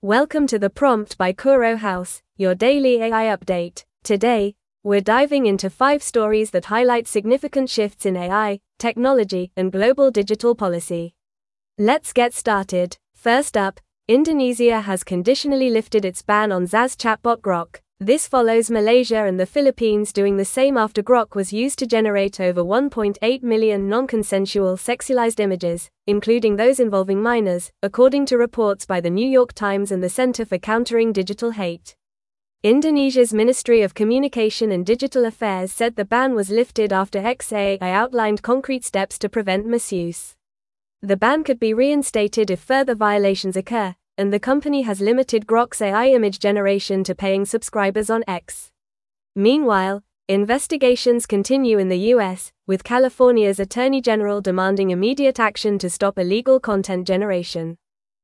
Welcome to The Prompt by Kuro House, your daily AI update. Today, we're diving into 5 stories that highlight significant shifts in AI, technology, and global digital policy. Let's get started. First up, Indonesia has conditionally lifted its ban on Zaz chatbot Grok. This follows Malaysia and the Philippines doing the same after Grok was used to generate over 1.8 million non-consensual sexualized images, including those involving minors, according to reports by the New York Times and the Center for Countering Digital Hate. Indonesia's Ministry of Communication and Digital Affairs said the ban was lifted after XAI outlined concrete steps to prevent misuse. The ban could be reinstated if further violations occur, and the company has limited Grok's AI image generation to paying subscribers on X. Meanwhile, investigations continue in the US, with California's Attorney General demanding immediate action to stop illegal content generation.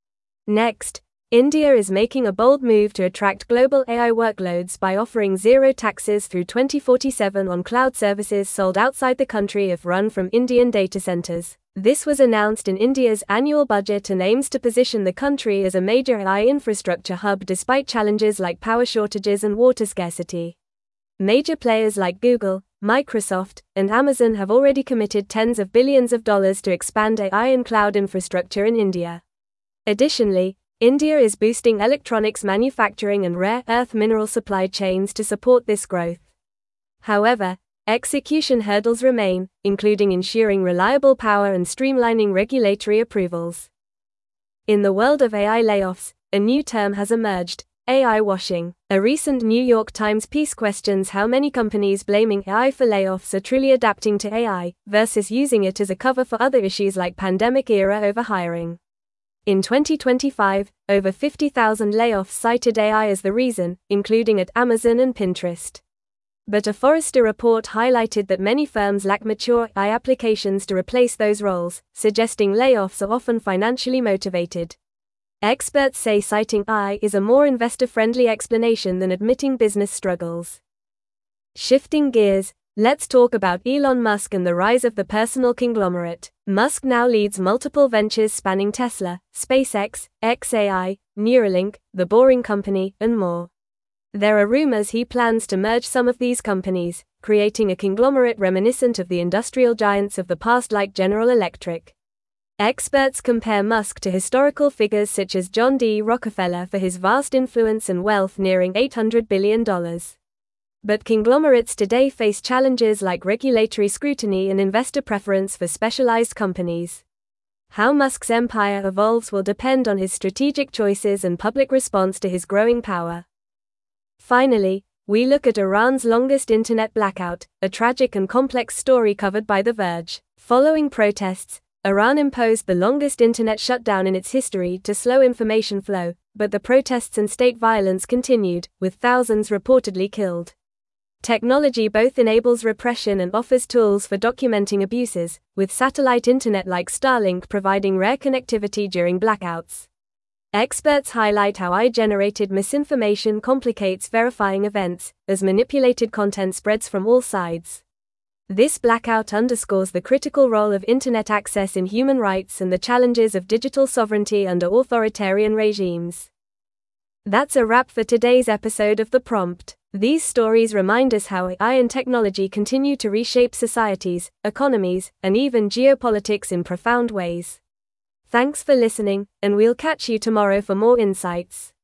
Next, India is making a bold move to attract global AI workloads by offering zero taxes through 2047 on cloud services sold outside the country if run from Indian data centers. This was announced in India's annual budget and aims to position the country as a major AI infrastructure hub despite challenges like power shortages and water scarcity. Major players like Google, Microsoft, and Amazon have already committed tens of billions of dollars to expand AI and cloud infrastructure in India. Additionally, India is boosting electronics manufacturing and rare earth mineral supply chains to support this growth. However, execution hurdles remain, including ensuring reliable power and streamlining regulatory approvals. In the world of AI layoffs, a new term has emerged: AI washing. A recent New York Times piece questions how many companies blaming AI for layoffs are truly adapting to AI, versus using it as a cover for other issues like pandemic-era overhiring. In 2025, over 50,000 layoffs cited AI as the reason, including at Amazon and Pinterest. But a Forrester report highlighted that many firms lack mature AI applications to replace those roles, suggesting layoffs are often financially motivated. Experts say citing AI is a more investor-friendly explanation than admitting business struggles. Shifting gears, let's talk about Elon Musk and the rise of the personal conglomerate. Musk now leads multiple ventures spanning Tesla, SpaceX, XAI, Neuralink, The Boring Company, and more. There are rumors he plans to merge some of these companies, creating a conglomerate reminiscent of the industrial giants of the past like General Electric. Experts compare Musk to historical figures such as John D. Rockefeller for his vast influence and wealth nearing $800 billion. But conglomerates today face challenges like regulatory scrutiny and investor preference for specialized companies. How Musk's empire evolves will depend on his strategic choices and public response to his growing power. Finally, we look at Iran's longest internet blackout, a tragic and complex story covered by The Verge. Following protests, Iran imposed the longest internet shutdown in its history to slow information flow, but the protests and state violence continued, with thousands reportedly killed. Technology both enables repression and offers tools for documenting abuses, with satellite internet like Starlink providing rare connectivity during blackouts. Experts highlight how AI-generated misinformation complicates verifying events, as manipulated content spreads from all sides. This blackout underscores the critical role of internet access in human rights and the challenges of digital sovereignty under authoritarian regimes. That's a wrap for today's episode of The Prompt. These stories remind us how AI and technology continue to reshape societies, economies, and even geopolitics in profound ways. Thanks for listening, and we'll catch you tomorrow for more insights.